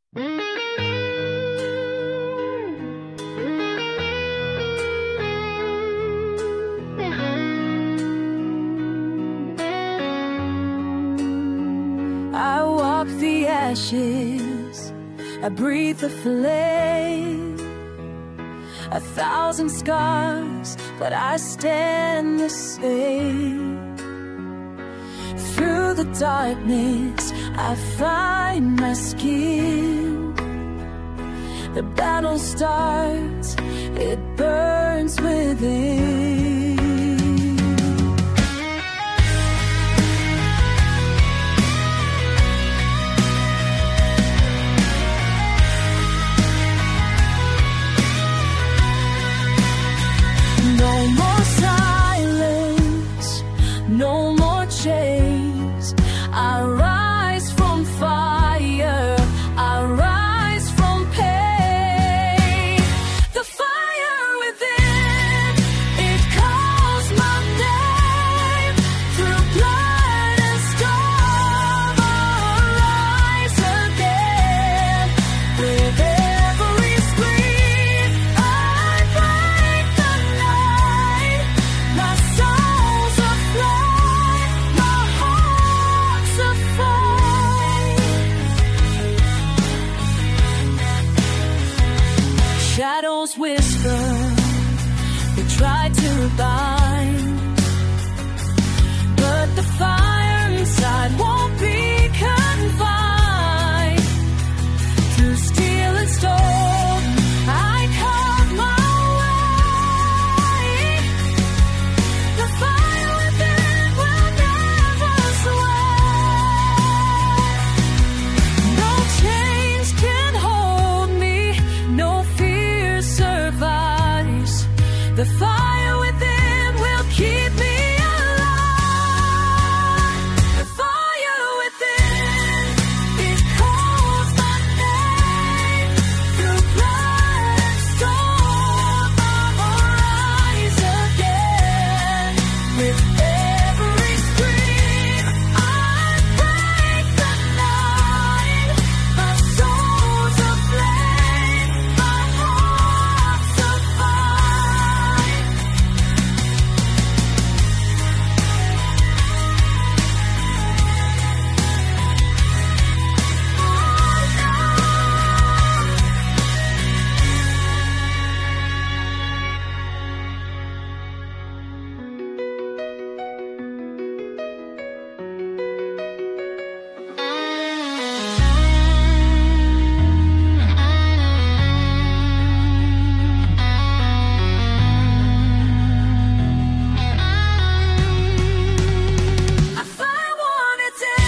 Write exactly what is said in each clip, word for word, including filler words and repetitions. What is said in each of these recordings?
I walk the ashes, I breathe the flame. A thousand scars, but I stand the same. Through the darkness, I find my skin. The battle starts, it burns within. No more silence, no more chains. I rise from fire, I rise from pain. The fire within, it calls my name. Through blood and storm, I'll rise again. With every scream, I break the night. My soul's aflame, my heart's afire. Shadows whisper, they try to bind, but the fire inside won't be confined. Through steel and storm, I carve my way. The fire within will never sway. No chains can hold me, no fear survives. The fire within will keep me alive. The fire within, it calls my name. Through blood and storm, I'll rise again. With every scream, I break the night. My soul's aflame, my heart's afire. I find what it's in.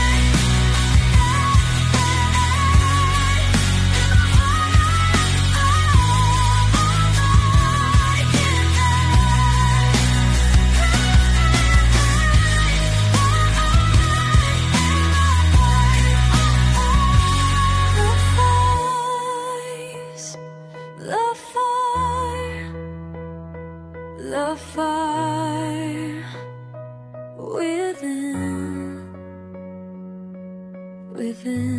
The fire, the fire within, within.